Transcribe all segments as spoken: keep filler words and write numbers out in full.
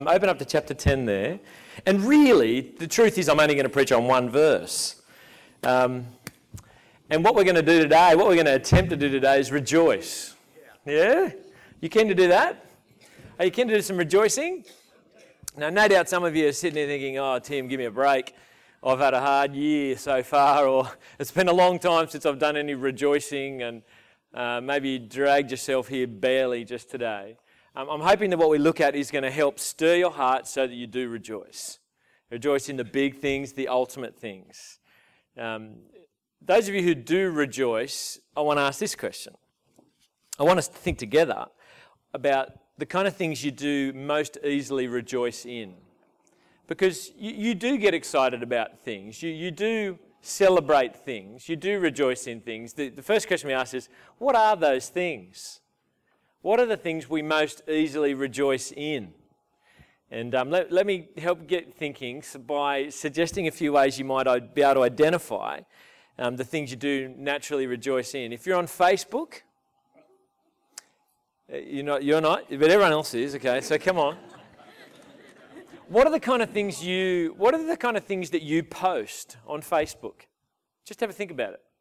Open up to chapter ten there. And really, the truth is I'm only going to preach on one verse. Um, and what we're going to do today, what we're going to attempt to do today is rejoice. Yeah? You keen to do that? Are you keen to do some rejoicing? Now, no doubt some of you are sitting there thinking, oh, Tim, give me a break. I've had a hard year so far, or it's been a long time since I've done any rejoicing, and uh, maybe you dragged yourself here barely just today. Um, I'm hoping that what we look at is going to help stir your heart so that you do rejoice. Rejoice in the big things, the ultimate things. Um, those of you who do rejoice, I want to ask this question. I want us to think together about the kind of things you do most easily rejoice in. Because you, you do get excited about things. You, you do celebrate things. You do rejoice in things. The, the first question we ask is, what are those things? What are the things we most easily rejoice in? And um, let, let me help get thinking by suggesting a few ways you might be able to identify um, the things you do naturally rejoice in. If you're on Facebook, you're not, you're not, but everyone else is, okay, so come on. What are the kind of things you, what are the kind of things that you post on Facebook? Just have a think about it.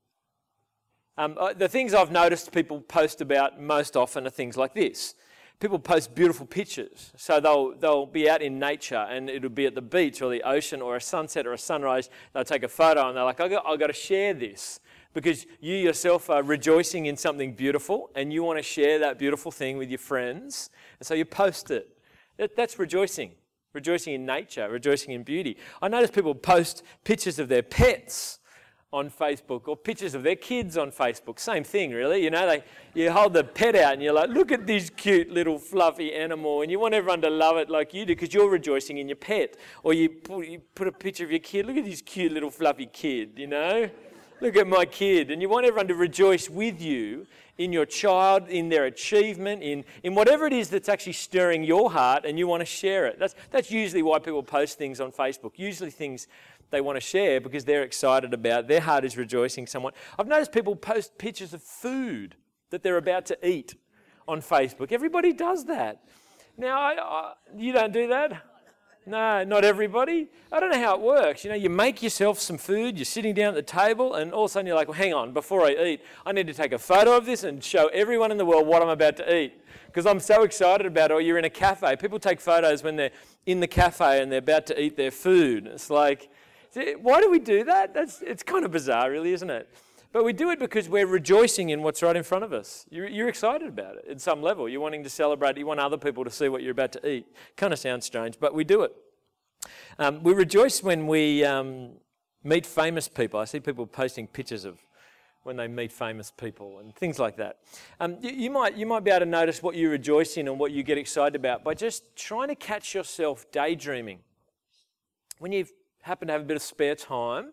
Um, the things I've noticed people post about most often are things like this. People post beautiful pictures. So they'll they'll be out in nature and it'll be at the beach or the ocean or a sunset or a sunrise. They'll take a photo and they're like, I've got, I've got to share this because you yourself are rejoicing in something beautiful and you want to share that beautiful thing with your friends. And so you post it. That, that's rejoicing. Rejoicing in nature, rejoicing in beauty. I notice people post pictures of their pets on Facebook or pictures of their kids on Facebook. Same thing, really. You know, they you hold the pet out and you're like, look at this cute little fluffy animal, and you want everyone to love it like you do because you're rejoicing in your pet. Or you put, you put a picture of your kid. Look at this cute little fluffy kid, you know. Look at my kid. And you want everyone to rejoice with you in your child, in their achievement, in, in whatever it is that's actually stirring your heart, and you want to share it. That's, that's usually why people post things on Facebook. Usually things they want to share because they're excited about it. Their heart is rejoicing somewhat. I've noticed people post pictures of food that they're about to eat on Facebook. Everybody does that. Now, I, I, you don't do that? No, not everybody. I don't know how it works. You know, you make yourself some food, you're sitting down at the table, and all of a sudden you're like, well, hang on, before I eat, I need to take a photo of this and show everyone in the world what I'm about to eat because I'm so excited about it. Or you're in a cafe. People take photos when they're in the cafe and they're about to eat their food. It's like, why do we do that? That's it's kind of bizarre, really, isn't it? But we do it because we're rejoicing in what's right in front of us. You're, you're excited about it at some level. You're wanting to celebrate. You want other people to see what you're about to eat. Kind of sounds strange, but we do it. Um, we rejoice when we um, meet famous people. I see people posting pictures of when they meet famous people and things like that. Um, you, you might you might be able to notice what you rejoice in and what you get excited about by just trying to catch yourself daydreaming. When you've happen to have a bit of spare time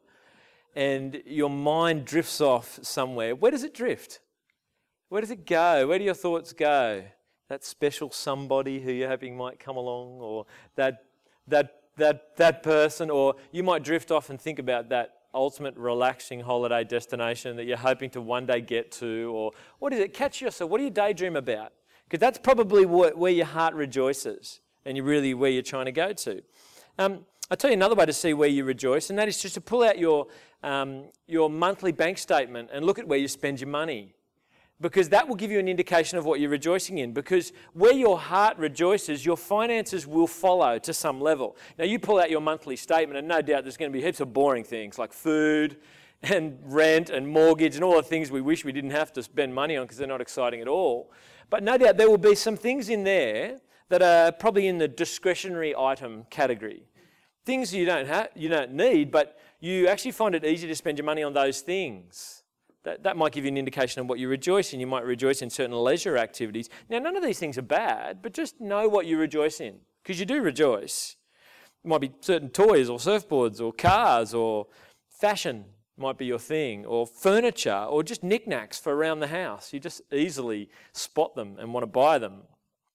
and your mind drifts off somewhere, where does it drift? Where does it go? Where do your thoughts go? That special somebody who you're hoping might come along, or that that that that person, or you might drift off and think about that ultimate relaxing holiday destination that you're hoping to one day get to, or what is it? Catch yourself. What do you daydream about? Because that's probably wh- where your heart rejoices and you really where you're trying to go to. Um, I'll tell you another way to see where you rejoice, and that is just to pull out your um, your monthly bank statement and look at where you spend your money. Because that will give you an indication of what you're rejoicing in. Because where your heart rejoices, your finances will follow to some level. Now, you pull out your monthly statement, and no doubt there's going to be heaps of boring things like food and rent and mortgage and all the things we wish we didn't have to spend money on because they're not exciting at all. But no doubt there will be some things in there that are probably in the discretionary item category. Things you don't have, you don't need, but you actually find it easy to spend your money on those things. That that might give you an indication of what you rejoice in. You might rejoice in certain leisure activities. Now, none of these things are bad, but just know what you rejoice in, because you do rejoice. It might be certain toys or surfboards or cars or fashion might be your thing, or furniture, or just knickknacks for around the house. You just easily spot them and want to buy them.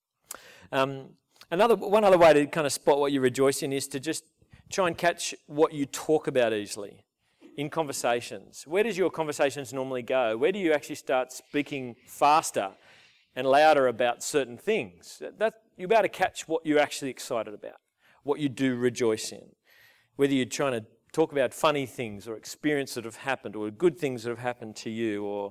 Um, another one other way to kind of spot what you rejoice in is to just try and catch what you talk about easily in conversations. Where does your conversations normally go? Where do you actually start speaking faster and louder about certain things? That you'll be able to catch what you're actually excited about, what you do rejoice in. Whether you're trying to talk about funny things or experiences that have happened or good things that have happened to you, or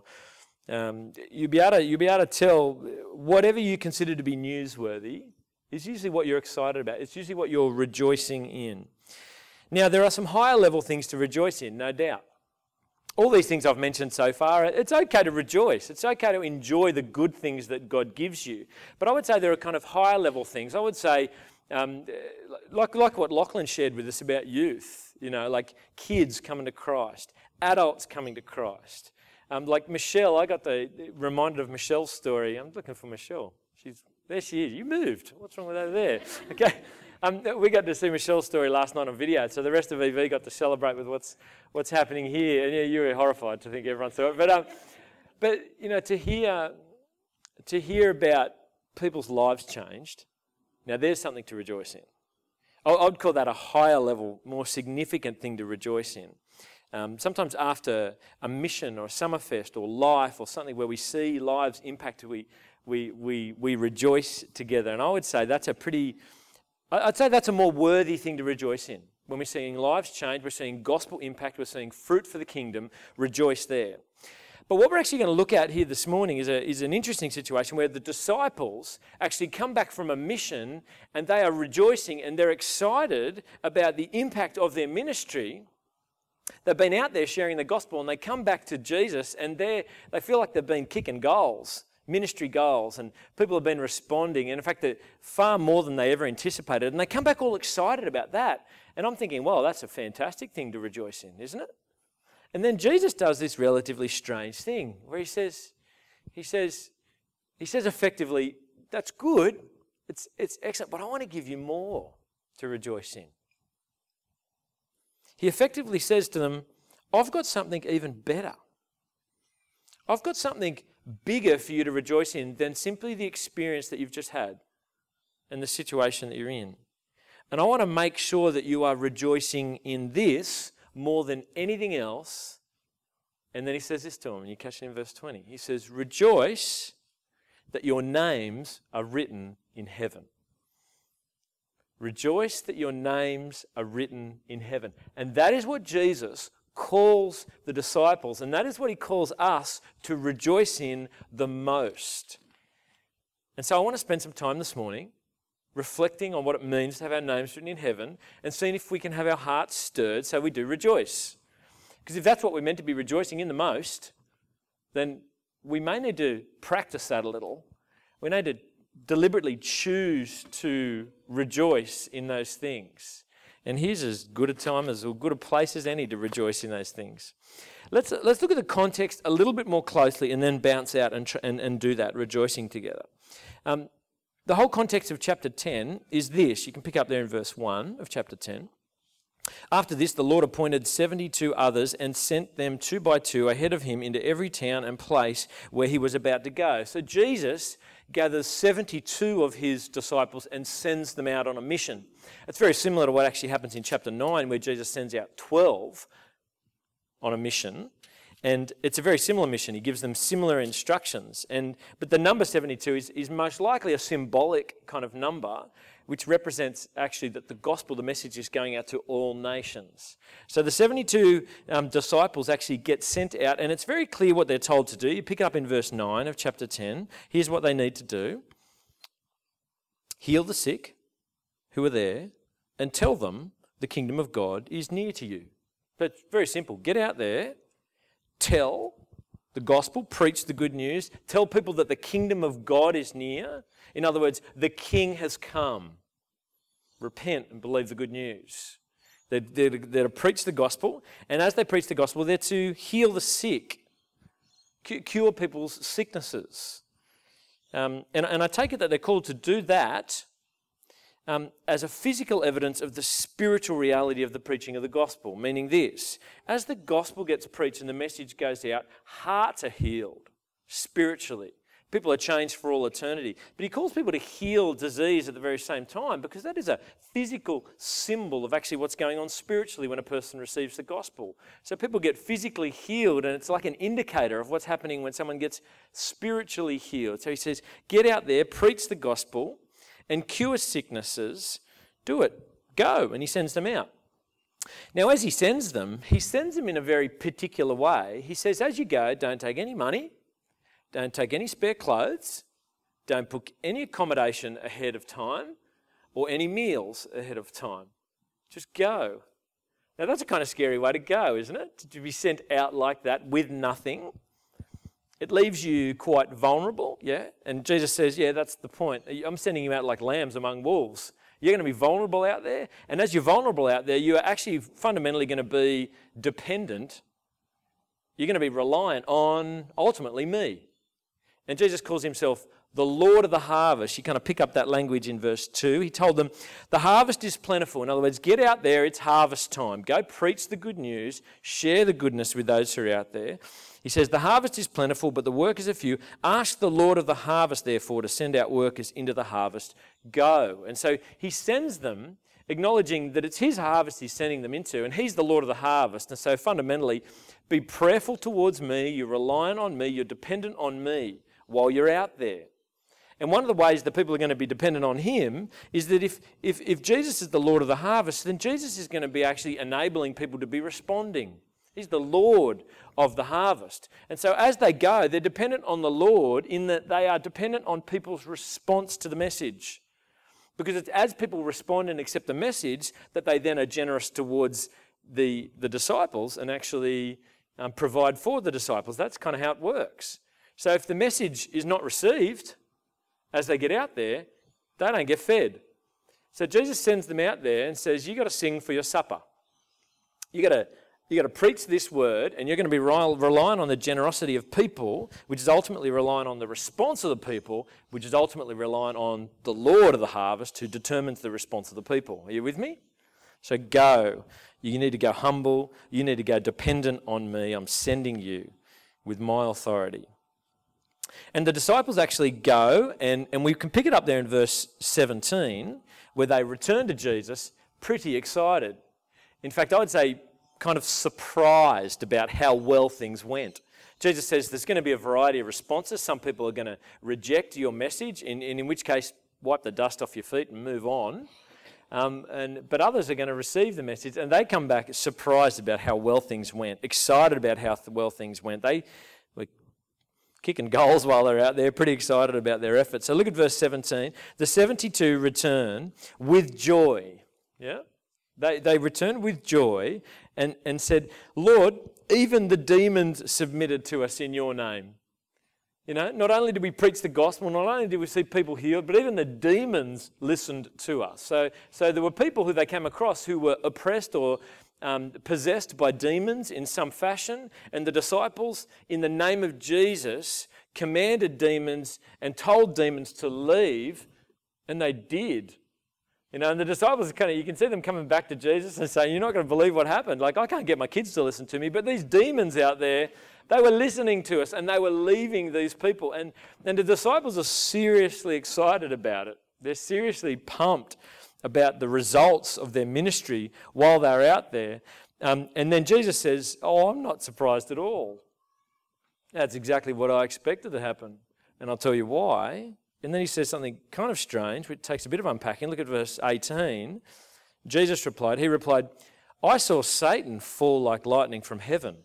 um, you'll be able to, you'll be able to tell whatever you consider to be newsworthy is usually what you're excited about. It's usually what you're rejoicing in. Now, there are some higher level things to rejoice in, no doubt. All these things I've mentioned so far, it's okay to rejoice. It's okay to enjoy the good things that God gives you. But I would say there are kind of higher level things. I would say, um, like, like what Lachlan shared with us about youth, you know, like kids coming to Christ, adults coming to Christ. Um, like Michelle, I got the reminded of Michelle's story. I'm looking for Michelle. She's there she is. You moved. What's wrong with over there? Okay. Um, we got to see Michelle's story last night on video, so the rest of E V got to celebrate with what's what's happening here. And yeah, you were horrified to think everyone saw it, but um, but you know, to hear to hear about people's lives changed. Now, there's something to rejoice in. I would call that a higher level, more significant thing to rejoice in. Um, sometimes after a mission or a Summerfest or life or something where we see lives impacted, we we we we rejoice together. And I would say that's a pretty I'd say that's a more worthy thing to rejoice in. When we're seeing lives change, we're seeing gospel impact, we're seeing fruit for the kingdom, rejoice there. But what we're actually going to look at here this morning is, a, is an interesting situation where the disciples actually come back from a mission and they are rejoicing and they're excited about the impact of their ministry. They've been out there sharing the gospel and they come back to Jesus and they they feel like they've been kicking goals. Ministry goals, and people have been responding, and in fact, far more than they ever anticipated, and they come back all excited about that. And I'm thinking, well, that's a fantastic thing to rejoice in, isn't it? And then Jesus does this relatively strange thing where he says, he says, he says effectively, that's good, it's it's excellent, but I want to give you more to rejoice in. He effectively says to them, I've got something even better. I've got something bigger for you to rejoice in than simply the experience that you've just had and the situation that you're in. And I want to make sure that you are rejoicing in this more than anything else. And then he says this to them, and you catch it in verse twenty. He says, rejoice that your names are written in heaven. Rejoice that your names are written in heaven. And that is what Jesus calls the disciples, and that is what he calls us to rejoice in the most. And so I want to spend some time this morning reflecting on what it means to have our names written in heaven and seeing if we can have our hearts stirred so we do rejoice. Because if that's what we're meant to be rejoicing in the most, then we may need to practice that a little. We need to deliberately choose to rejoice in those things. And here's as good a time, as good a place as any to rejoice in those things. Let's let's look at the context a little bit more closely and then bounce out and tr- and, and do that, rejoicing together. Um, the whole context of chapter ten is this. You can pick up there in verse one of chapter ten. After this, the Lord appointed seventy-two others and sent them two by two ahead of him into every town and place where he was about to go. So Jesus gathers seventy-two of his disciples and sends them out on a mission. It's very similar to what actually happens in chapter nine, where Jesus sends out twelve on a mission. And it's a very similar mission. He gives them similar instructions. And but the number seventy-two is, is most likely a symbolic kind of number, which represents actually that the gospel, the message is going out to all nations. So the seventy-two um, disciples actually get sent out, and it's very clear what they're told to do. You pick up in verse nine of chapter ten. Here's what they need to do. Heal the sick who are there and tell them the kingdom of God is near to you. But it's very simple. Get out there, tell the gospel, preach the good news, tell people that the kingdom of God is near. In other words, the king has come. Repent and believe the good news. They're, they're, they're to preach the gospel, and as they preach the gospel, they're to heal the sick, cure people's sicknesses. Um, and, and I take it that they're called to do that um, as a physical evidence of the spiritual reality of the preaching of the gospel, meaning this: as the gospel gets preached and the message goes out, hearts are healed spiritually. People are changed for all eternity. But he calls people to heal disease at the very same time, because that is a physical symbol of actually what's going on spiritually when a person receives the gospel. So people get physically healed, and it's like an indicator of what's happening when someone gets spiritually healed. So he says, get out there, preach the gospel, and cure sicknesses, do it. Go. And he sends them out. Now, as he sends them, he sends them in a very particular way. He says, as you go, don't take any money, don't take any spare clothes, don't book any accommodation ahead of time or any meals ahead of time. Just go. Now, that's a kind of scary way to go, isn't it? To be sent out like that with nothing. It leaves you quite vulnerable, yeah? And Jesus says, yeah, that's the point. I'm sending you out like lambs among wolves. You're going to be vulnerable out there. And as you're vulnerable out there, you are actually fundamentally going to be dependent. You're going to be reliant on, ultimately, me. And Jesus calls himself the Lord of the harvest. You kind of pick up that language in verse two. He told them, the harvest is plentiful. In other words, get out there, it's harvest time. Go preach the good news, share the goodness with those who are out there. He says, the harvest is plentiful, but the workers are few. Ask the Lord of the harvest, therefore, to send out workers into the harvest. Go. And so he sends them, acknowledging that it's his harvest he's sending them into, and he's the Lord of the harvest. And so fundamentally, be prayerful towards me, you're reliant on me, you're dependent on me while you're out there. And one of the ways that people are going to be dependent on him is that if, if, if Jesus is the Lord of the harvest, then Jesus is going to be actually enabling people to be responding. He's the Lord of the harvest. And so as they go, they're dependent on the Lord in that they are dependent on people's response to the message. Because it's as people respond and accept the message that they then are generous towards the, the disciples and actually um, provide for the disciples. That's kind of how it works. So if the message is not received as they get out there, they don't get fed. So Jesus sends them out there and says, you've got to sing for your supper. You've got to You've got to preach this word, and you're going to be relying on the generosity of people, which is ultimately relying on the response of the people, which is ultimately relying on the Lord of the harvest who determines the response of the people. Are you with me? So go. You need to go humble. You need to go dependent on me. I'm sending you with my authority. And the disciples actually go, and, and we can pick it up there in verse seventeen, where they return to Jesus pretty excited. In fact, I would say kind of surprised about how well things went. Jesus says there's going to be a variety of responses. Some people are going to reject your message, in, in, in which case wipe the dust off your feet and move on. Um, and but others are going to receive the message, and they come back surprised about how well things went, excited about how well things went. They were kicking goals while they're out there, pretty excited about their efforts. So look at verse seventeen. The seventy-two return with joy. Yeah? They, they returned with joy and, and said, Lord, even the demons submitted to us in your name. You know, not only did we preach the gospel, not only did we see people healed, but even the demons listened to us. So, so there were people who they came across who were oppressed or um, possessed by demons in some fashion, and the disciples, in the name of Jesus, commanded demons and told demons to leave, and they did. You know, and the disciples kind of, you can see them coming back to Jesus and saying, you're not going to believe what happened. Like, I can't get my kids to listen to me, but these demons out there, they were listening to us and they were leaving these people. And, and the disciples are seriously excited about it. They're seriously pumped about the results of their ministry while they're out there. Um, and then Jesus says, oh, I'm not surprised at all. That's exactly what I expected to happen. And I'll tell you why. And then he says something kind of strange, which takes a bit of unpacking. Look at verse eighteen. Jesus replied, he replied, I saw Satan fall like lightning from heaven.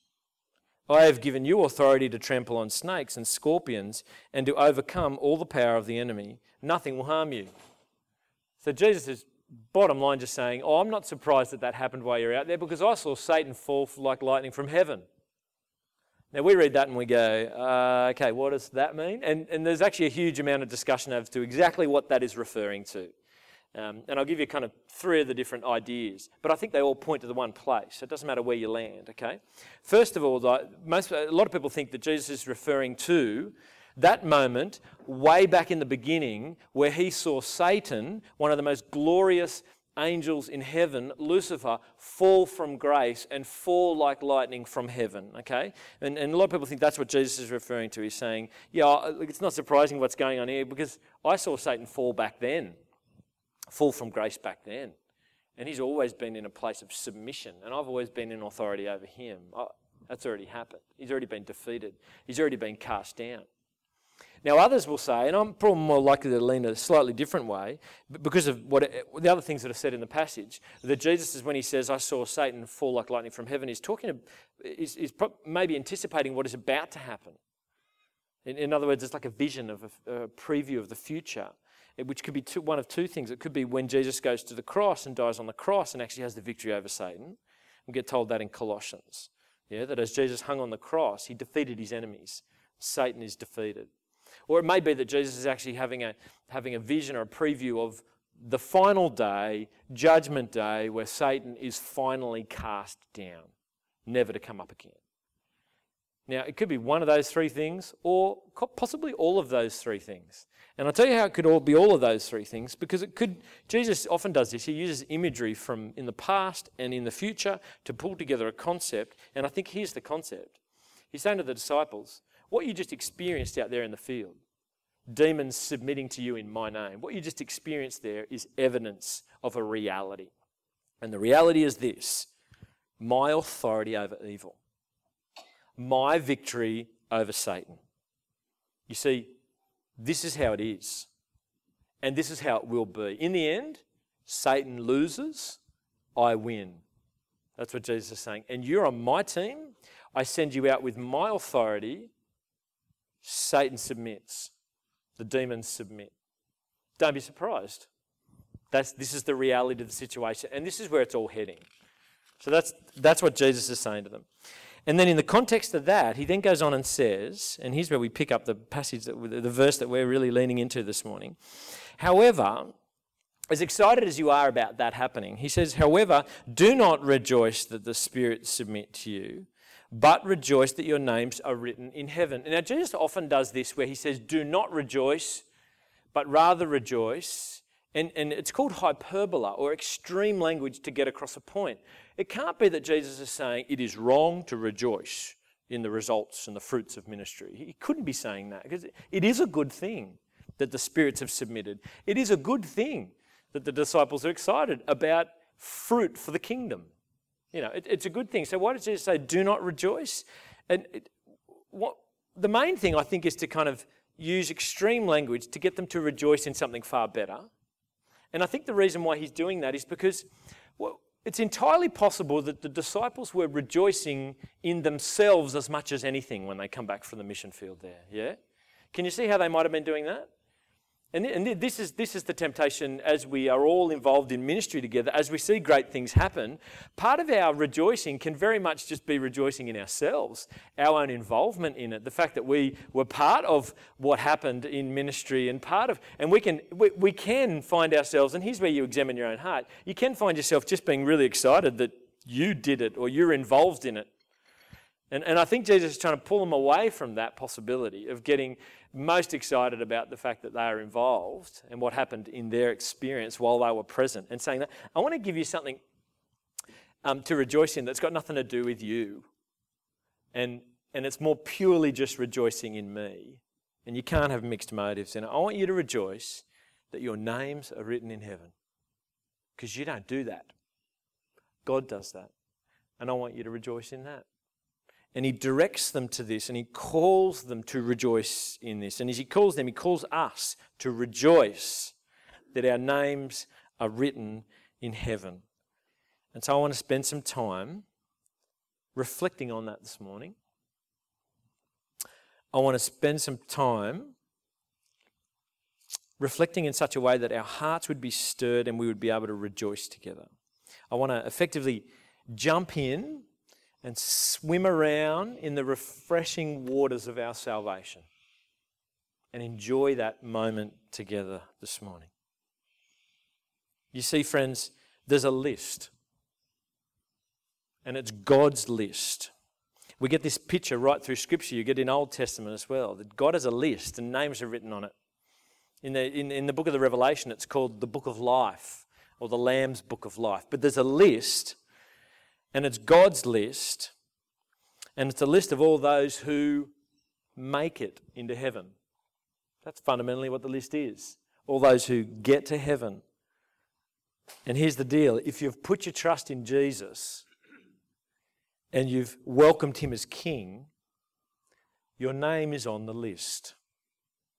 I have given you authority to trample on snakes and scorpions and to overcome all the power of the enemy. Nothing will harm you. So Jesus is, bottom line, just saying, oh, I'm not surprised that that happened while you're out there because I saw Satan fall like lightning from heaven. Now, we read that and we go, uh, okay, what does that mean? And, and there's actually a huge amount of discussion as to exactly what that is referring to. Um, and I'll give you kind of three of the different ideas. But I think they all point to the one place. It doesn't matter where you land, okay? First of all, most, a lot of people think that Jesus is referring to that moment way back in the beginning where he saw Satan, one of the most glorious angels in heaven, Lucifer, fall from grace and fall like lightning from heaven, okay? And, and a lot of people think that's what Jesus is referring to. He's saying, yeah, it's not surprising what's going on here because I saw Satan fall back then, fall from grace back then. And he's always been in a place of submission, and I've always been in authority over him. Oh, that's already happened. He's already been defeated. He's already been cast down. Now others will say, and I'm probably more likely to lean a slightly different way, because of what it, the other things that are said in the passage, that Jesus is when he says, I saw Satan fall like lightning from heaven, he's talking, is, is maybe anticipating what is about to happen. In, in other words, it's like a vision of a, a preview of the future, which could be two, one of two things. It could be when Jesus goes to the cross and dies on the cross and actually has the victory over Satan. We get told that in Colossians, yeah, that as Jesus hung on the cross, he defeated his enemies. Satan is defeated. Or it may be that Jesus is actually having a, having a vision or a preview of the final day, judgment day, where Satan is finally cast down, never to come up again. Now, it could be one of those three things, or possibly all of those three things. And I'll tell you how it could all be all of those three things, because it could, Jesus often does this. He uses imagery from in the past and in the future to pull together a concept. And I think here's the concept. He's saying to the disciples, what you just experienced out there in the field, demons submitting to you in my name, what you just experienced there is evidence of a reality. And the reality is this: my authority over evil, my victory over Satan. You see, this is how it is, and this is how it will be. In the end, Satan loses, I win. That's what Jesus is saying. And you're on my team. I send you out with my authority. Satan submits. The demons submit. Don't be surprised. That's, this is the reality of the situation, and this is where it's all heading. So that's, that's what Jesus is saying to them. And then in the context of that, he then goes on and says, and here's where we pick up the passage, that, the verse that we're really leaning into this morning. However, as excited as you are about that happening, he says, however, do not rejoice that the spirits submit to you, but rejoice that your names are written in heaven. Now, Jesus often does this where he says, do not rejoice, but rather rejoice. And, and it's called hyperbola, or extreme language to get across a point. It can't be that Jesus is saying it is wrong to rejoice in the results and the fruits of ministry. He couldn't be saying that, because it is a good thing that the spirits have submitted. It is a good thing that the disciples are excited about fruit for the kingdom. You know, it, it's a good thing. So why does Jesus say, do not rejoice? And it, what the main thing, I think, is to kind of use extreme language to get them to rejoice in something far better. And I think the reason why he's doing that is because, well, it's entirely possible that the disciples were rejoicing in themselves as much as anything when they come back from the mission field there, yeah? Can you see how they might have been doing that? And, and this is this is the temptation as we are all involved in ministry together, as we see great things happen. Part of our rejoicing can very much just be rejoicing in ourselves, our own involvement in it, the fact that we were part of what happened in ministry, and part of, and we can we, we can find ourselves, and here's where you examine your own heart, you can find yourself just being really excited that you did it or you're involved in it. And, and I think Jesus is trying to pull them away from that possibility of getting most excited about the fact that they are involved and what happened in their experience while they were present, and saying that, I want to give you something um, to rejoice in that's got nothing to do with you. And, and it's more purely just rejoicing in me. And you can't have mixed motives in it. I want you to rejoice that your names are written in heaven, because you don't do that. God does that. And I want you to rejoice in that. And he directs them to this, and he calls them to rejoice in this. And as he calls them, he calls us to rejoice that our names are written in heaven. And so I want to spend some time reflecting on that this morning. I want to spend some time reflecting in such a way that our hearts would be stirred and we would be able to rejoice together. I want to effectively jump in and swim around in the refreshing waters of our salvation and enjoy that moment together this morning. You see, friends, there's a list, and it's God's list. We get this picture right through Scripture. You get in Old Testament as well, that God has a list and names are written on it. In the, in, in the book of the Revelation, it's called the Book of Life, or the Lamb's Book of Life. But there's a list, and it's God's list, and it's a list of all those who make it into heaven. That's fundamentally what the list is. All those who get to heaven. And here's the deal. If you've put your trust in Jesus and you've welcomed him as King, your name is on the list.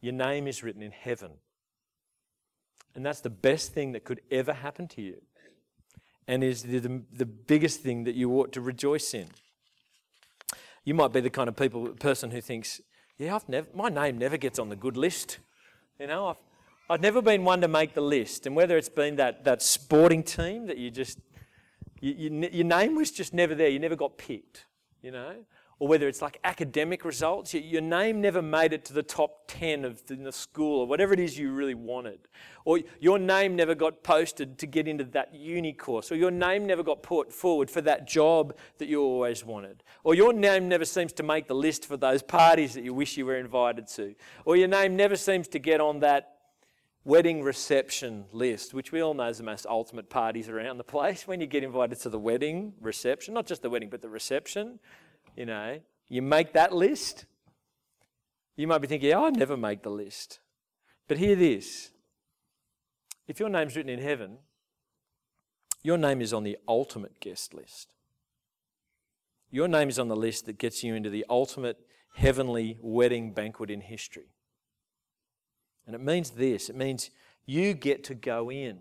Your name is written in heaven. And that's the best thing that could ever happen to you. And is the, the, the biggest thing that you ought to rejoice in. You might be the kind of people person who thinks, yeah, I've never, my name never gets on the good list. You know, I've, I've never been one to make the list. And whether it's been that, that sporting team that you just, you, you, your name was just never there, you never got picked, you know. Or whether it's like academic results, your name never made it to the top ten of the, in the school or whatever it is you really wanted. Or your name never got posted to get into that uni course. Or your name never got put forward for that job that you always wanted. Or your name never seems to make the list for those parties that you wish you were invited to. Or your name never seems to get on that wedding reception list, which we all know is the most ultimate parties around the place. When you get invited to the wedding reception, not just the wedding, but the reception, you know, you make that list. You might be thinking, oh, I'd never make the list. But hear this. If your name's written in heaven, your name is on the ultimate guest list. Your name is on the list that gets you into the ultimate heavenly wedding banquet in history. And it means this. It means you get to go in.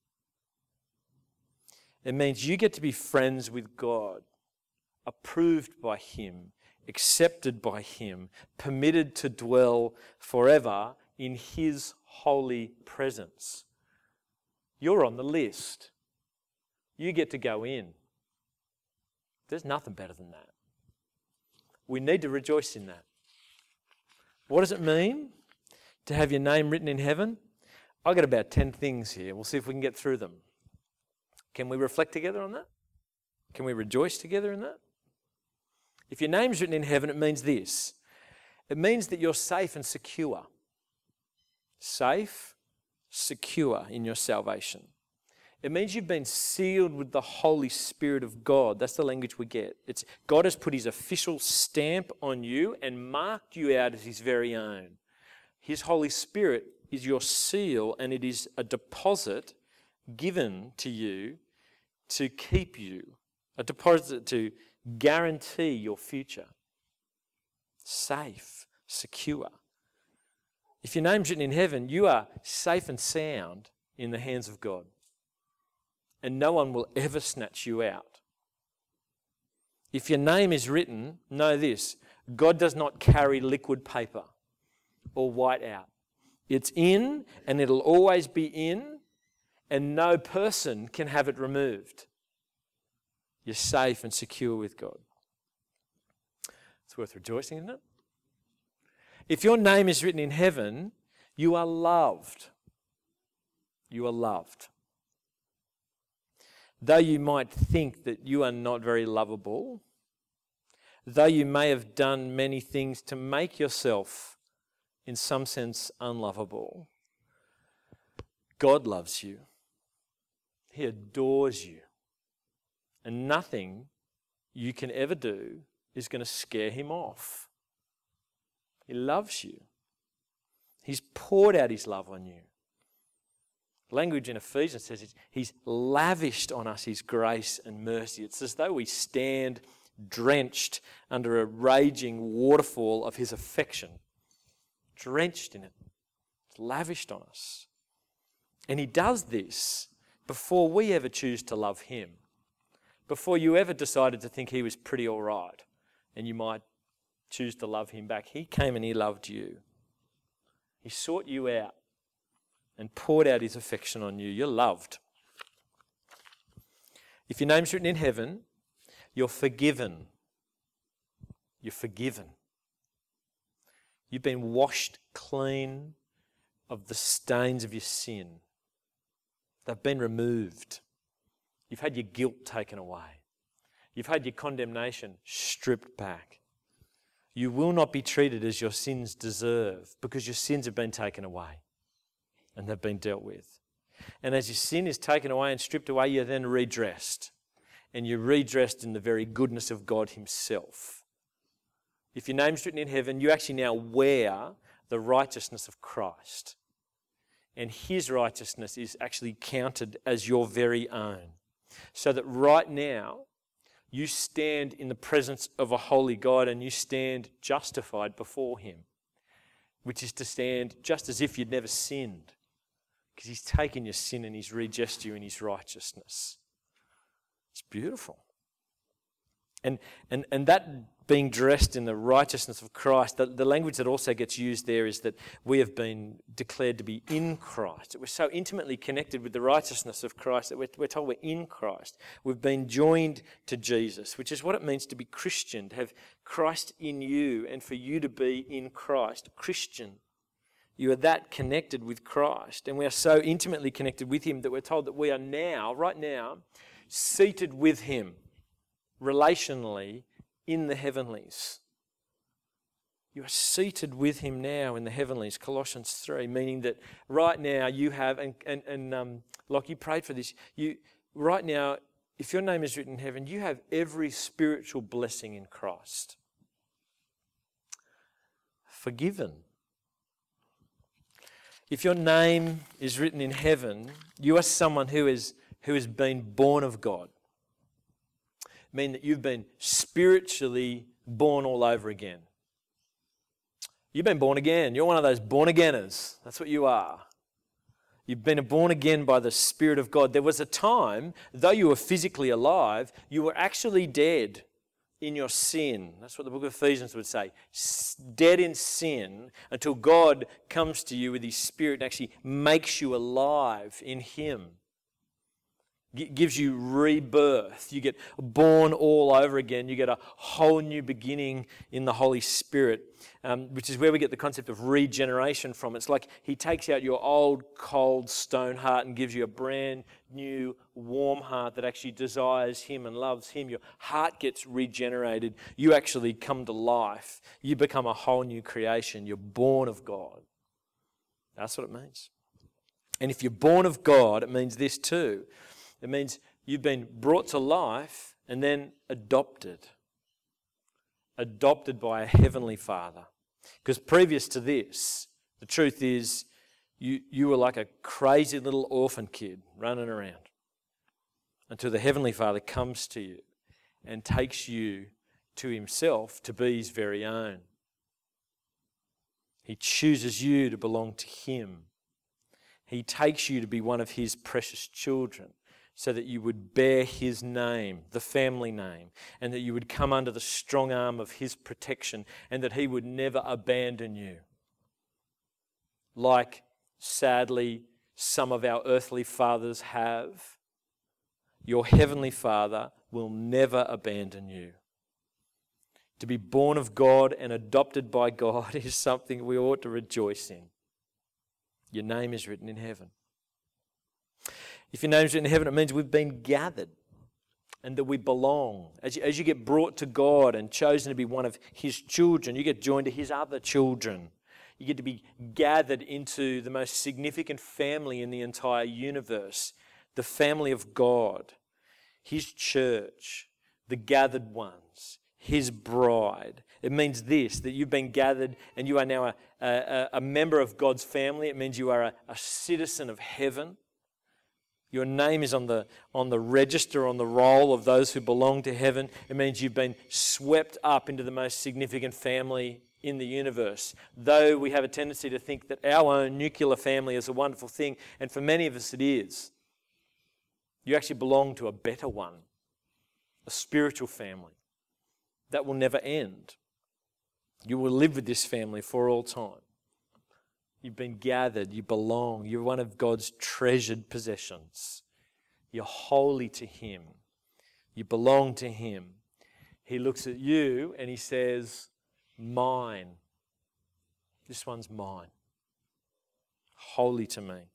It means you get to be friends with God, approved by Him, accepted by Him, permitted to dwell forever in His holy presence. You're on the list. You get to go in. There's nothing better than that. We need to rejoice in that. What does it mean to have your name written in heaven? I've got about ten things here. We'll see if we can get through them. Can we reflect together on that? Can we rejoice together in that? If your name's written in heaven, it means this. It means that you're safe and secure. Safe, secure in your salvation. It means you've been sealed with the Holy Spirit of God. That's the language we get. It's God has put His official stamp on you and marked you out as His very own. His Holy Spirit is your seal, and it is a deposit given to you to keep you, a deposit to guarantee your future. Safe, secure. If your name's written in heaven, you are safe and sound in the hands of God. And no one will ever snatch you out. If your name is written, know this, God does not carry liquid paper or white out. It's in, and it'll always be in, and no person can have it removed. You're safe and secure with God. It's worth rejoicing, isn't it? If your name is written in heaven, you are loved. You are loved. Though you might think that you are not very lovable, though you may have done many things to make yourself, in some sense, unlovable, God loves you. He adores you. And nothing you can ever do is going to scare Him off. He loves you. He's poured out His love on you. Language in Ephesians says He's lavished on us His grace and mercy. It's as though we stand drenched under a raging waterfall of His affection. Drenched in it. It's lavished on us. And He does this before we ever choose to love Him. Before you ever decided to think He was pretty all right and you might choose to love Him back. He came and He loved you. He sought you out and poured out His affection on you. You're loved. If your name's written in heaven, you're forgiven. You're forgiven. You've been washed clean of the stains of your sin. They've been removed. You've had your guilt taken away. You've had your condemnation stripped back. You will not be treated as your sins deserve because your sins have been taken away and they've been dealt with. And as your sin is taken away and stripped away, you're then redressed. And you're redressed in the very goodness of God Himself. If your name's written in heaven, you actually now wear the righteousness of Christ. And His righteousness is actually counted as your very own. So that right now, you stand in the presence of a holy God and you stand justified before Him. which is to stand just as if you'd never sinned, because he's taken your sin and he's redressed you in his righteousness. It's beautiful. And, and, and that being dressed in the righteousness of Christ, the, the language that also gets used there is that we have been declared to be in Christ. That we're so intimately connected with the righteousness of Christ that we're, we're told we're in Christ. We've been joined to Jesus, which is what it means to be Christian, to have Christ in you and for you to be in Christ, Christian. You are that connected with Christ, and we are so intimately connected with him that we're told that we are now, right now, seated with him relationally in the heavenlies. You are seated with him now in the heavenlies, Colossians three, meaning that right now you have, and, and, and um, like you prayed for this, you right now, if your name is written in heaven, you have every spiritual blessing in Christ. Forgiven. If your name is written in heaven, you are someone who is who has been born of God. Mean that you've been spiritually born all over again. You've been born again. You're one of those born againers. That's what you are. You've been born again by the Spirit of God. There was a time, though you were physically alive, you were actually dead in your sin. That's what the book of Ephesians would say. Dead in sin until God comes to you with his Spirit and actually makes you alive in him. Gives you rebirth. You get born all over again. You get a whole new beginning in the Holy Spirit, um, which is where we get the concept of regeneration from. It's like he takes out your old, cold, stone heart and gives you a brand new, warm heart that actually desires him and loves him. Your heart gets regenerated. You actually come to life. You become a whole new creation. You're born of God. That's what it means. And if you're born of God, it means this too. It means you've been brought to life and then adopted. Adopted by a heavenly Father. Because previous to this, the truth is you, you were like a crazy little orphan kid running around until the heavenly Father comes to you and takes you to himself to be his very own. He chooses you to belong to him. He takes you to be one of his precious children, so that you would bear his name, the family name, and that you would come under the strong arm of his protection, and that he would never abandon you. Like, sadly, some of our earthly fathers have, your heavenly Father will never abandon you. To be born of God and adopted by God is something we ought to rejoice in. Your name is written in heaven. If your name's written in heaven, it means we've been gathered and that we belong. As you, as you get brought to God and chosen to be one of his children, you get joined to his other children. You get to be gathered into the most significant family in the entire universe, the family of God, his church, the gathered ones, his bride. It means this, that you've been gathered and you are now a, a, a member of God's family. It means you are a, a citizen of heaven. Your name is on the on the register, on the roll of those who belong to heaven. It means you've been swept up into the most significant family in the universe. Though we have a tendency to think that our own nuclear family is a wonderful thing, and for many of us it is, you actually belong to a better one, a spiritual family that will never end. You will live with this family for all time. You've been gathered, you belong, you're one of God's treasured possessions. You're holy to him. You belong to him. He looks at you and he says, mine. This one's mine. Holy to me.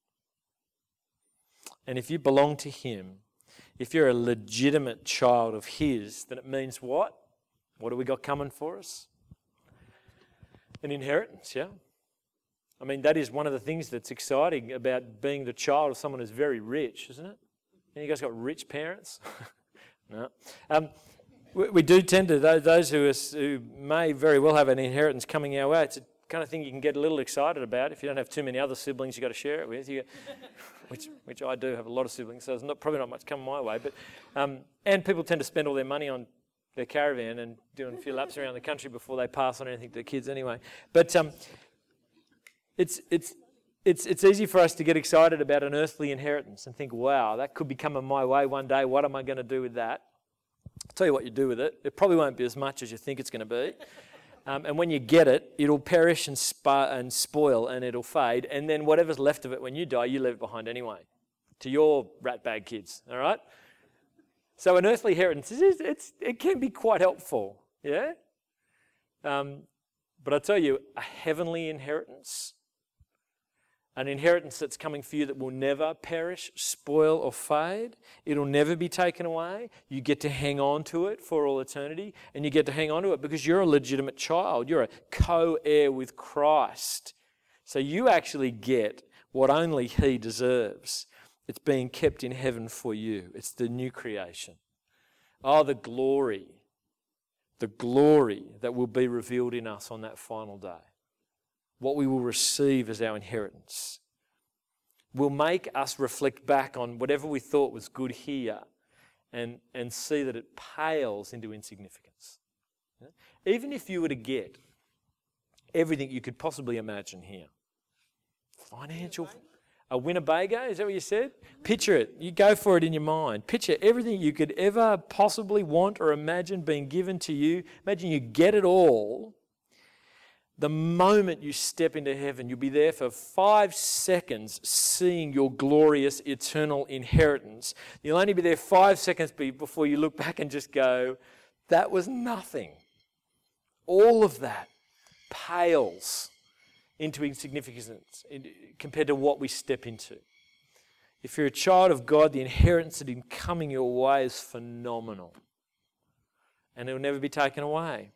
And if you belong to him, if you're a legitimate child of his, then it means what? What do we got coming for us? An inheritance, yeah? I mean, that is one of the things that's exciting about being the child of someone who's very rich, isn't it? You guys got rich parents? No. Um, we, we do tend to, those who, are, who may very well have an inheritance coming our way, it's a kind of thing you can get a little excited about. If you don't have too many other siblings you've got to share it with, you, which which I do have a lot of siblings, so there's not, probably not much coming my way. But um, and people tend to spend all their money on their caravan and doing a few laps around the country before they pass on anything to the kids anyway. But um, it's, it's, it's, it's easy for us to get excited about an earthly inheritance and think, wow, that could be coming my way one day. What am I going to do with that? I'll tell you what you do with it. It probably won't be as much as you think it's going to be. Um, and when you get it, it'll perish and, spa- and spoil and it'll fade. And then whatever's left of it when you die, you leave it behind anyway to your ratbag kids, all right? So an earthly inheritance, it's, it's, it can be quite helpful, yeah? Um, but I tell you, a heavenly inheritance, an inheritance that's coming for you that will never perish, spoil or fade. It'll never be taken away. You get to hang on to it for all eternity, and you get to hang on to it because you're a legitimate child. You're a co-heir with Christ. So you actually get what only He deserves. It's being kept in heaven for you. It's the new creation. Oh, the glory, the glory that will be revealed in us on that final day. What we will receive as our inheritance will make us reflect back on whatever we thought was good here and, and see that it pales into insignificance. Even if you were to get everything you could possibly imagine here, financial, a Winnebago, is that what you said? Picture it. You go for it in your mind. Picture everything you could ever possibly want or imagine being given to you. Imagine you get it all. The moment you step into heaven, you'll be there for five seconds seeing your glorious eternal inheritance. You'll only be there five seconds before you look back and just go, that was nothing. All of that pales into insignificance compared to what we step into. If you're a child of God, the inheritance that is coming your way is phenomenal. And it will never be taken away.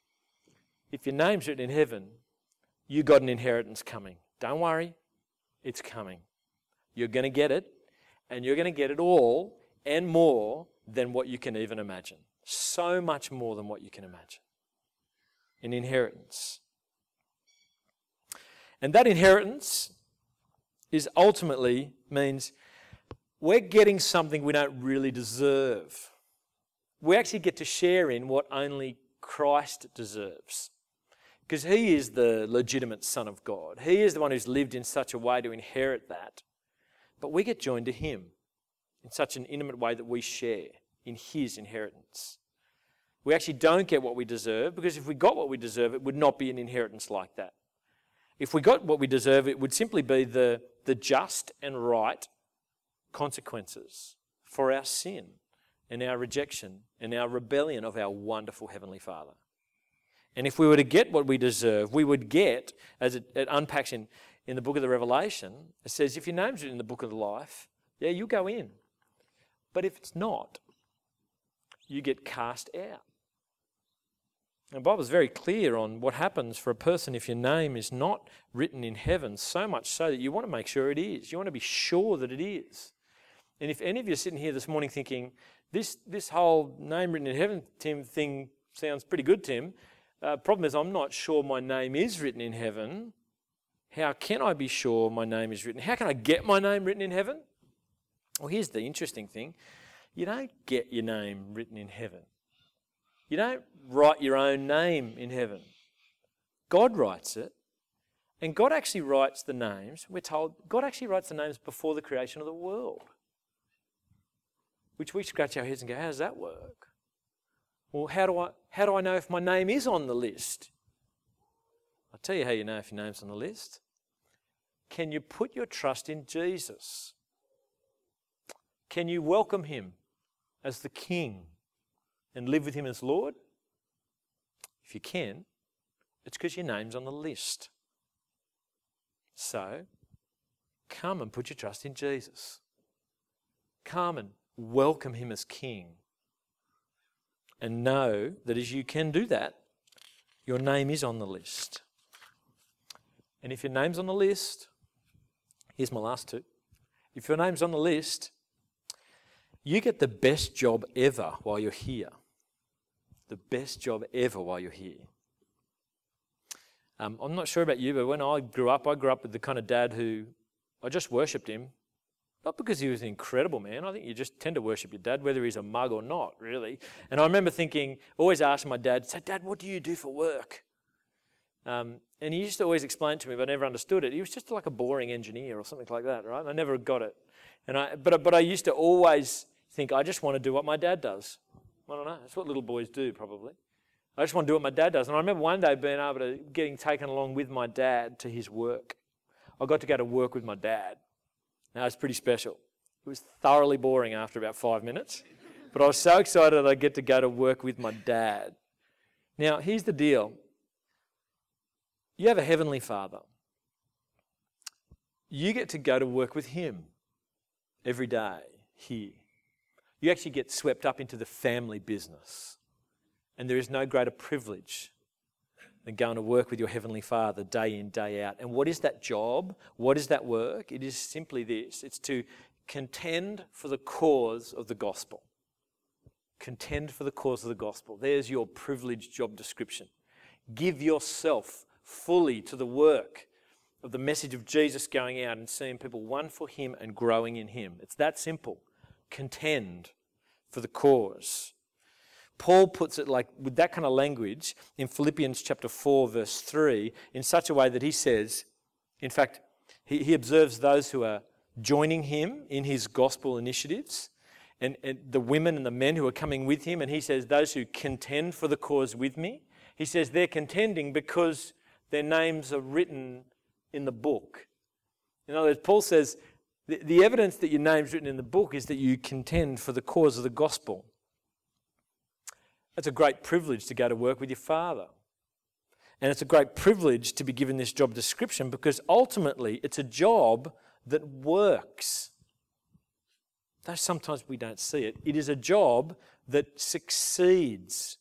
If your name's written in heaven, you got an inheritance coming. Don't worry, it's coming. You're going to get it, and you're going to get it all and more than what you can even imagine. So much more than what you can imagine. An inheritance. And that inheritance is ultimately means we're getting something we don't really deserve. We actually get to share in what only Christ deserves. Because He is the legitimate Son of God. He is the one who's lived in such a way to inherit that. But we get joined to Him in such an intimate way that we share in His inheritance. We actually don't get what we deserve, because if we got what we deserve, it would not be an inheritance like that. If we got what we deserve, it would simply be the, the just and right consequences for our sin and our rejection and our rebellion of our wonderful Heavenly Father. And if we were to get what we deserve, we would get, as it, it unpacks in, in the book of the Revelation, it says, if your name's written in the book of life, yeah, you go in. But if it's not, you get cast out. And the Bible's very clear on what happens for a person if your name is not written in heaven, so much so that you want to make sure it is. You want to be sure that it is. And if any of you are sitting here this morning thinking, this, this whole name written in heaven, Tim, thing sounds pretty good, Tim. Uh, problem is, I'm not sure my name is written in heaven. How can I be sure my name is written? How can I get my name written in heaven? Well, here's the interesting thing. You don't get your name written in heaven. You don't write your own name in heaven. God writes it. And God actually writes the names. We're told God actually writes the names before the creation of the world. Which we scratch our heads and go, how does that work? Well, how do I how do I know if my name is on the list? I'll tell you how you know if your name's on the list. Can you put your trust in Jesus? Can you welcome Him as the King and live with Him as Lord? If you can, it's because your name's on the list. So, come and put your trust in Jesus. Come and welcome Him as King. And know that as you can do that, your name is on the list. And if your name's on the list, here's my last two. If your name's on the list, you get the best job ever while you're here. The best job ever while you're here. Um, I'm not sure about you, but when I grew up, I grew up with the kind of dad who, I just worshipped him. Not because he was an incredible man. I think you just tend to worship your dad, whether he's a mug or not, really. And I remember thinking, always asking my dad, so Dad, what do you do for work? Um, and he used to always explain to me, but I never understood it. He was just like a boring engineer or something like that, right? I never got it. And I, but, but I used to always think, I just want to do what my dad does. I don't know. That's what little boys do, probably. I just want to do what my dad does. And I remember one day being able to, getting taken along with my dad to his work. I got to go to work with my dad. Now, it was pretty special. It was thoroughly boring after about five minutes. But I was so excited that I get to go to work with my dad. Now, here's the deal. You have a heavenly Father. You get to go to work with him every day here. You actually get swept up into the family business. And there is no greater privilege than going to work with your Heavenly Father day in, day out. And what is that job? What is that work? It is simply this. It's to contend for the cause of the gospel. Contend for the cause of the gospel. There's your privileged job description. Give yourself fully to the work of the message of Jesus going out and seeing people won for him and growing in him. It's that simple. Contend for the cause. Paul puts it like with that kind of language in Philippians chapter four verse three in such a way that he says, in fact, he, he observes those who are joining him in his gospel initiatives and, and the women and the men who are coming with him, and he says those who contend for the cause with me, he says they're contending because their names are written in the book. In other words, Paul says the, the evidence that your name's written in the book is that you contend for the cause of the gospel. It's a great privilege to go to work with your Father. And it's a great privilege to be given this job description because ultimately it's a job that works. Though sometimes we don't see it. It is a job that succeeds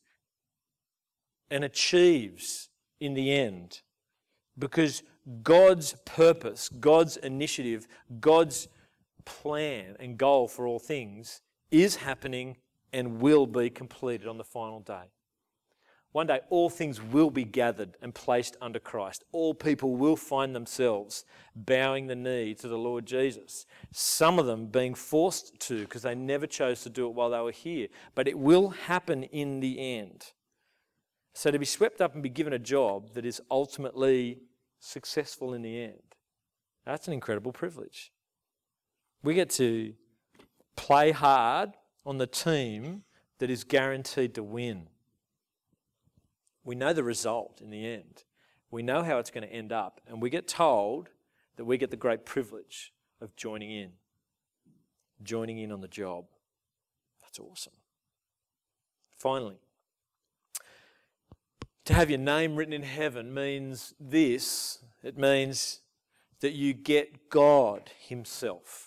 and achieves in the end because God's purpose, God's initiative, God's plan and goal for all things is happening and will be completed on the final day. One day all things will be gathered and placed under Christ. All people will find themselves bowing the knee to the Lord Jesus. Some of them being forced to because they never chose to do it while they were here. But it will happen in the end. So to be swept up and be given a job that is ultimately successful in the end, that's an incredible privilege. We get to play hard on the team that is guaranteed to win. We know the result in the end. We know how it's going to end up, and we get told that we get the great privilege of joining in, joining in on the job. That's awesome. Finally, to have your name written in heaven means this. It means that you get God himself.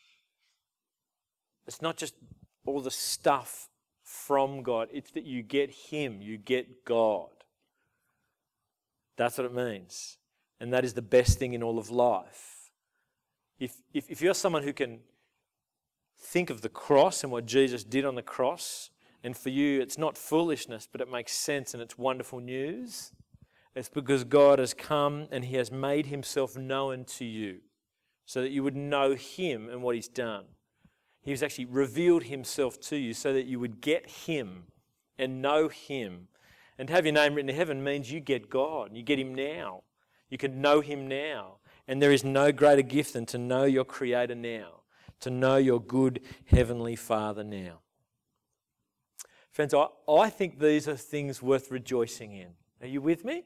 It's not just all the stuff from God. It's that you get him. You get God. That's what it means. And that is the best thing in all of life. If, if, if you're someone who can think of the cross and what Jesus did on the cross, and for you it's not foolishness, but it makes sense and it's wonderful news, it's because God has come and he has made himself known to you so that you would know him and what he's done. He has actually revealed himself to you so that you would get him and know him. And to have your name written in heaven means you get God. You get him now. You can know him now. And there is no greater gift than to know your Creator now, to know your good Heavenly Father now. Friends, I, I think these are things worth rejoicing in. Are you with me?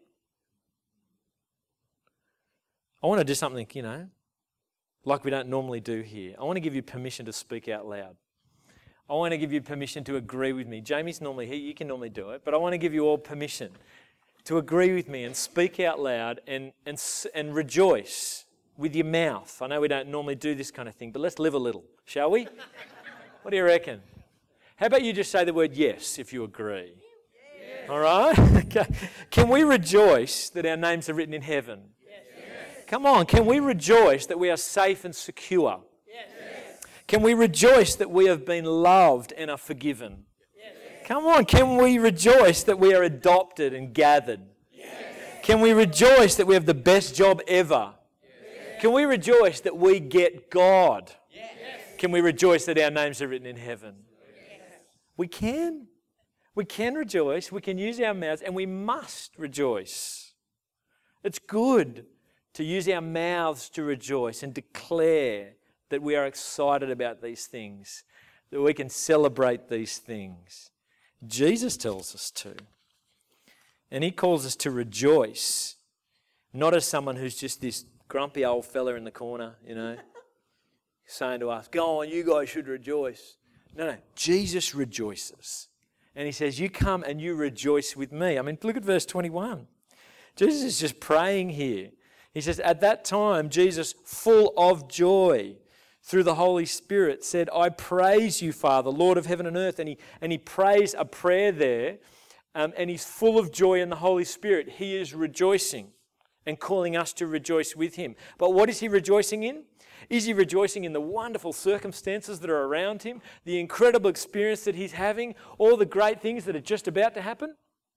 I want to do something, you know, like we don't normally do here. I want to give you permission to speak out loud. I want to give you permission to agree with me. Jamie's normally here, you can normally do it, but I want to give you all permission to agree with me and speak out loud and, and, and rejoice with your mouth. I know we don't normally do this kind of thing, but let's live a little, shall we? What do you reckon? How about you just say the word yes if you agree? Yes. All right? Okay. Can we rejoice that our names are written in heaven? Come on, can we rejoice that we are safe and secure? Yes. Can we rejoice that we have been loved and are forgiven? Yes. Come on, can we rejoice that we are adopted and gathered? Yes. Can we rejoice that we have the best job ever? Yes. Can we rejoice that we get God? Yes. Can we rejoice that our names are written in heaven? Yes. We can. We can rejoice, we can use our mouths, and we must rejoice. It's good to use our mouths to rejoice and declare that we are excited about these things, that we can celebrate these things. Jesus tells us to. And he calls us to rejoice, not as someone who's just this grumpy old fella in the corner, you know, saying to us, go on, you guys should rejoice. No, no, Jesus rejoices. And he says, you come and you rejoice with me. I mean, look at verse twenty-one. Jesus is just praying here. He says, at that time, Jesus, full of joy through the Holy Spirit, said, I praise you, Father, Lord of heaven and earth. And he, and he prays a prayer there, um, and he's full of joy in the Holy Spirit. He is rejoicing and calling us to rejoice with him. But what is he rejoicing in? Is he rejoicing in the wonderful circumstances that are around him, the incredible experience that he's having, all the great things that are just about to happen?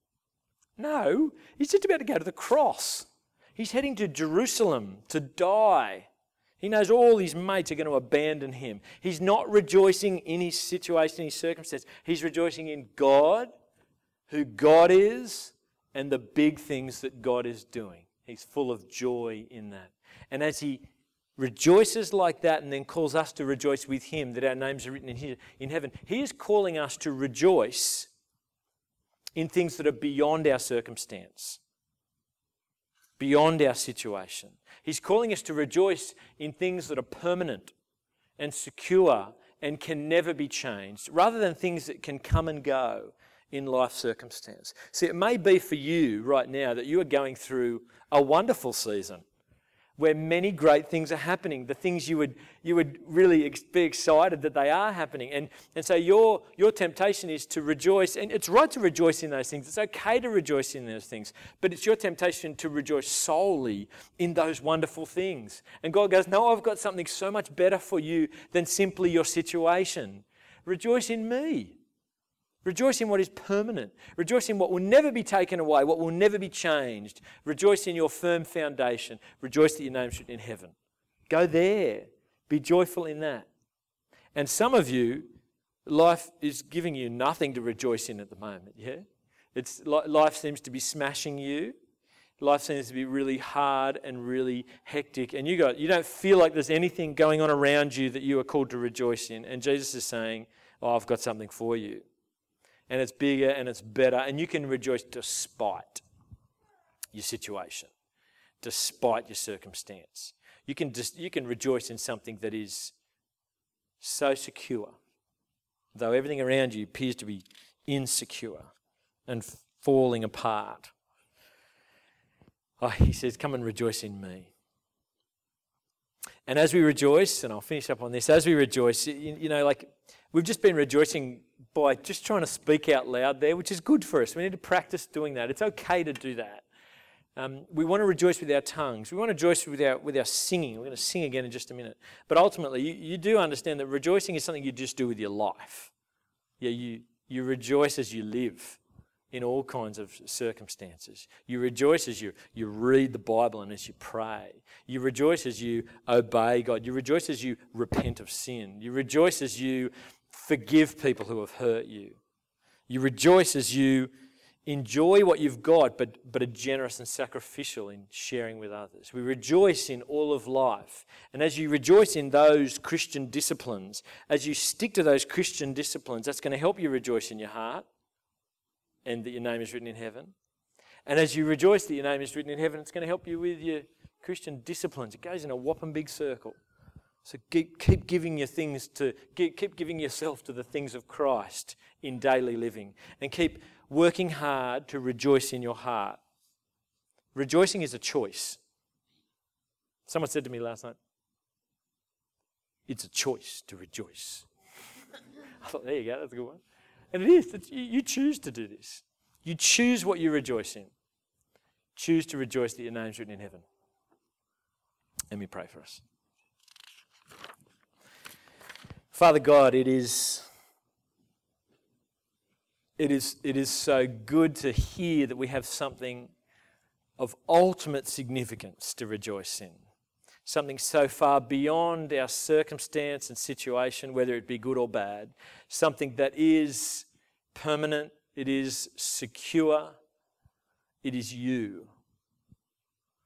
No, he's just about to go to the cross. He's heading to Jerusalem to die. He knows all his mates are going to abandon him. He's not rejoicing in his situation, his circumstance. He's rejoicing in God, who God is, and the big things that God is doing. He's full of joy in that. And as he rejoices like that and then calls us to rejoice with him, that our names are written in, his, in heaven, he is calling us to rejoice in things that are beyond our circumstance, beyond our situation. He's calling us to rejoice in things that are permanent and secure and can never be changed, rather than things that can come and go in life circumstance. See, it may be for you right now that you are going through a wonderful season where many great things are happening, the things you would you would really ex- be excited that they are happening. And, and so your, your temptation is to rejoice, and it's right to rejoice in those things. It's okay to rejoice in those things, but it's your temptation to rejoice solely in those wonderful things. And God goes, no, I've got something so much better for you than simply your situation. Rejoice in me. Rejoice in what is permanent. Rejoice in what will never be taken away, what will never be changed. Rejoice in your firm foundation. Rejoice that your name's written in heaven. Go there. Be joyful in that. And some of you, life is giving you nothing to rejoice in at the moment, yeah? It's life seems to be smashing you. Life seems to be really hard and really hectic. And you got you don't feel like there's anything going on around you that you are called to rejoice in. And Jesus is saying, oh, I've got something for you. And it's bigger and it's better, and you can rejoice despite your situation, despite your circumstance. You can just, you can rejoice in something that is so secure, though everything around you appears to be insecure and falling apart. Oh, he says, come and rejoice in me. And as we rejoice, and I'll finish up on this, as we rejoice, you, you know, like we've just been rejoicing by just trying to speak out loud there, which is good for us. We need to practice doing that. It's okay to do that. Um, we want to rejoice with our tongues. We want to rejoice with our with our singing. We're going to sing again in just a minute. But ultimately, you, you do understand that rejoicing is something you just do with your life. Yeah, you you rejoice as you live in all kinds of circumstances. You rejoice as you, you read the Bible and as you pray. You rejoice as you obey God. You rejoice as you repent of sin. You rejoice as you forgive people who have hurt you. You rejoice as you enjoy what you've got, but, but are generous and sacrificial in sharing with others. We rejoice in all of life. And as you rejoice in those Christian disciplines, as you stick to those Christian disciplines, that's going to help you rejoice in your heart and that your name is written in heaven. And as you rejoice that your name is written in heaven, it's going to help you with your Christian disciplines. It goes in a whopping big circle. So keep, keep giving your things to keep giving yourself to the things of Christ in daily living, and keep working hard to rejoice in your heart. Rejoicing is a choice. Someone said to me last night, it's a choice to rejoice. I thought, there you go, that's a good one. And it is. It's, you, you choose to do this. You choose what you rejoice in. Choose to rejoice that your name's written in heaven. Let me pray for us. Father God, it is, it is, it is so good to hear that we have something of ultimate significance to rejoice in. Something so far beyond our circumstance and situation, whether it be good or bad. Something that is permanent, it is secure, it is you.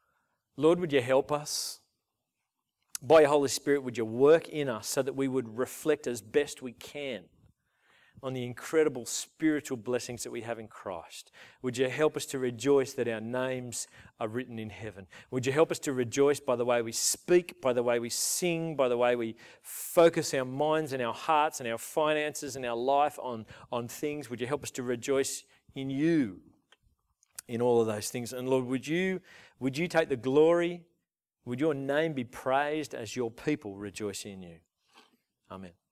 Lord, would you help us? By your Holy Spirit, would you work in us so that we would reflect as best we can on the incredible spiritual blessings that we have in Christ? Would you help us to rejoice that our names are written in heaven? Would you help us to rejoice by the way we speak, by the way we sing, by the way we focus our minds and our hearts and our finances and our life on, on things? Would you help us to rejoice in you in all of those things? And Lord, would you, would you take the glory? Would your name be praised as your people rejoice in you? Amen.